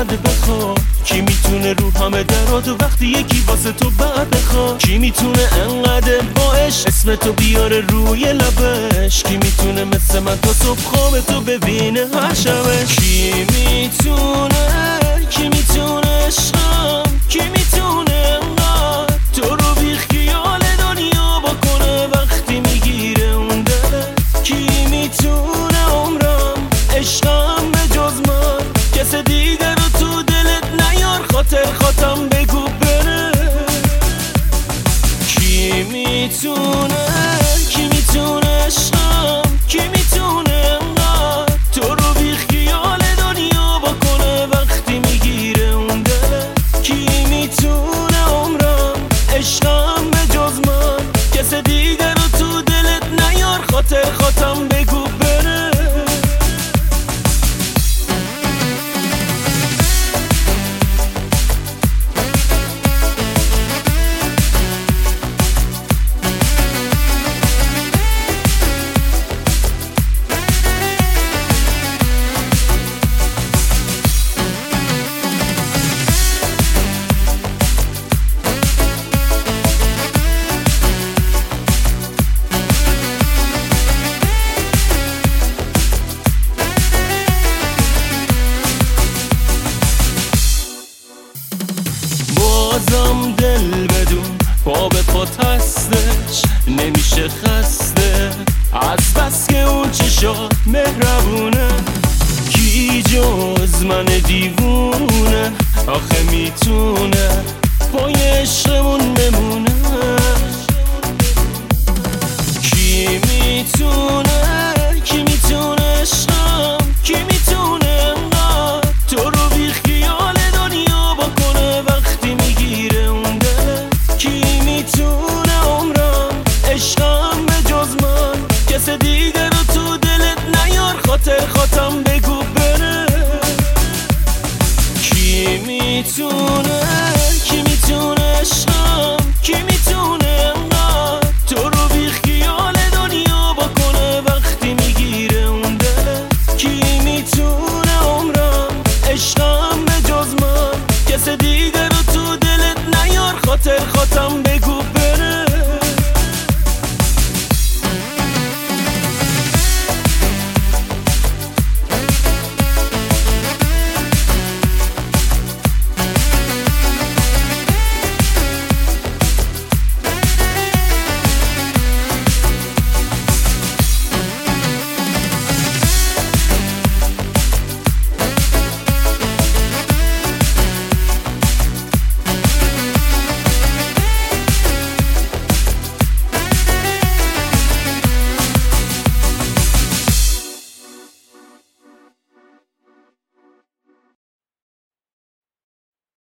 بعد بخواد؟ کی میتونه رو همه درات و وقتی یکی واسه تو بعد بخواد؟ کی میتونه انقدر باش اسم تو بیاره روی لبش؟ کی میتونه مثل من تا صبح خواب تو ببینه هر شبش؟ کی میتونه عشقم؟ کی میتونه انقدر تو رو بی خیال دنیا بکنه وقتی میگیره اون دلت؟ کی میتونه عمرم عشقم به جز من کس دیگر رو تو دلت نیار خاطر خاطم بگو بره؟ کی میتونه عشقم؟ کی میتونه انقدر تو رو بی خیال دنیا بکنه وقتی میگیره اون دلت؟ کی میتونه عمرم عشقم به جز من کس دیگر رو تو دلت نیار خاطر خاطم بگو بره؟ بازم دل بدون پا به پات هستش نمیشه خسته از بس که اون چشات مهربونه. کی جز من دیوونه آخه میتونه پای عشقمون بمونه؟ کی میتونه عشقم؟ کی میتونه انقدر تو رو بی خیال دنیا بکنه وقتی میگیره اون دلت؟ کی میتونه عمرم عشقم به جز من کس دیگر رو تو دلت نیار خاطر خاطم بگو بره؟ کی میتونه عشقم؟ کی میتونه انقدر تو رو بی خیال دنیا بکنه وقتی میگیره اون دلت؟ کی میتونه عمرم عشقم به جز من کس دیگر رو تو دلت نیار خاطر خاطم